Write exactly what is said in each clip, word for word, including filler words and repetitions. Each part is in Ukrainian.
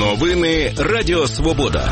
Новини Радіо Свобода.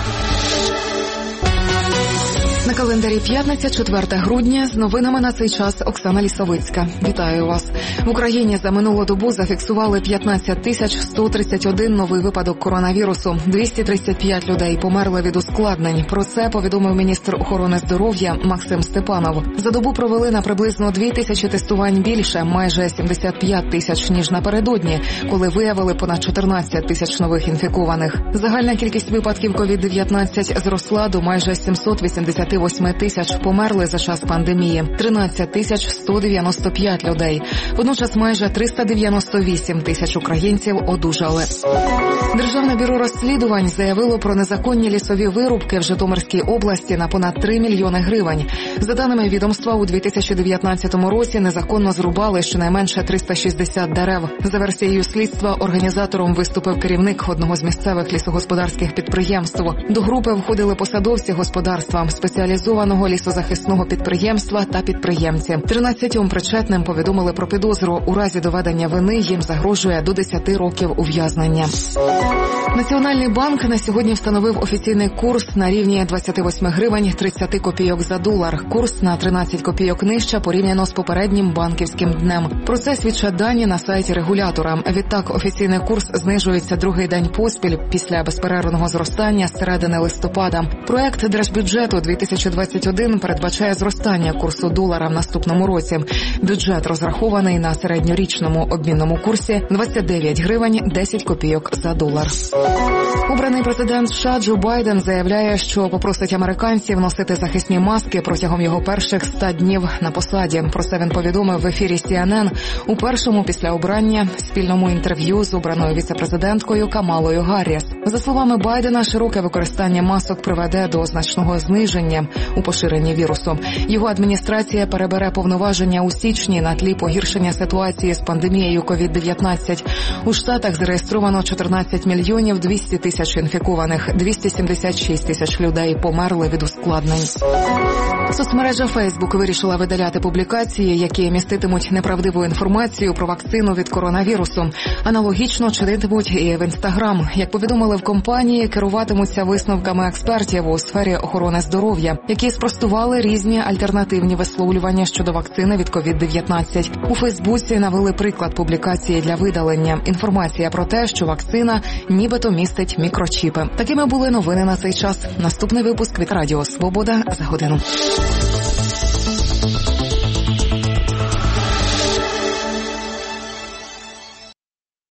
На календарі п'ятниця, четверте грудня. З новинами на цей час Оксана Лісовицька. Вітаю вас. В Україні за минулу добу зафіксували п'ятнадцять тисяч сто тридцять один новий випадок коронавірусу. двісті тридцять п'ять людей померли від ускладнень. Про це повідомив міністр охорони здоров'я Максим Степанов. За добу провели на приблизно дві тисячі тестувань більше, майже сімдесят п'ять тисяч, ніж напередодні, коли виявили понад чотирнадцять тисяч нових інфікованих. Загальна кількість випадків ковід дев'ятнадцять зросла до майже сімсот вісімдесят восьми тисяч, померли за час пандемії. тринадцять тисяч сто дев'яносто п'ять людей. Водночас майже триста дев'яносто вісім тисяч українців одужали. Державне бюро розслідувань заявило про незаконні лісові вирубки в Житомирській області на понад три мільйони гривень. За даними відомства, у дві тисячі дев'ятнадцятому році незаконно зрубали щонайменше триста шістдесят дерев. За версією слідства, організатором виступив керівник одного з місцевих лісогосподарських підприємств. До групи входили посадовці господарства, спеціалізованого лісозахисного підприємства та підприємці. тринадцятьом причетним повідомили про підозру. У разі доведення вини їм загрожує до десяти років ув'язнення. Національний банк на сьогодні встановив офіційний курс на рівні двадцять вісім гривень тридцять копійок за долар. Курс на тринадцять копійок нижче порівняно з попереднім банківським днем. Про це свідчать дані на сайті регулятора. Відтак, офіційний курс знижується другий день поспіль після безперервного зростання з середини листопада. Проект держбюджету дві тисячі двадцять один передбачає зростання курсу долара в наступному році. Бюджет розрахований на середньорічному обмінному курсі двадцять дев'ять гривень десять копійок за долар. Обраний президент США Джо Байден заявляє, що попросить американців носити захисні маски протягом його перших ста днів на посаді. Про це він повідомив в ефірі Сі Ен Ен у першому після обрання спільному інтерв'ю з обраною віце-президенткою Камалою Гарріс. За словами Байдена, широке використання масок приведе до значного зниження у поширенні вірусу. Його адміністрація перебере повноваження у січні на тлі погіршення ситуації з пандемією ковід дев'ятнадцять. У Штатах зареєстровано чотирнадцять мільйонів двісті тисяч інфікованих, двісті сімдесят шість тисяч людей померли від ускладнень. Соцмережа Фейсбук вирішила видаляти публікації, які міститимуть неправдиву інформацію про вакцину від коронавірусу. Аналогічно чинитимуть і в Інстаграм. Як повідомили в компанії, керуватимуться висновками експертів у сфері охорони здоров'я, які спростували різні альтернативні висловлювання щодо вакцини від ковід дев'ятнадцять. У Фейсбуці навели приклад публікації для видалення. Інформація про те, що вакцина нібито містить мікрочіпи. Такими були новини на цей час. Наступний випуск від Радіо Свобода за годину.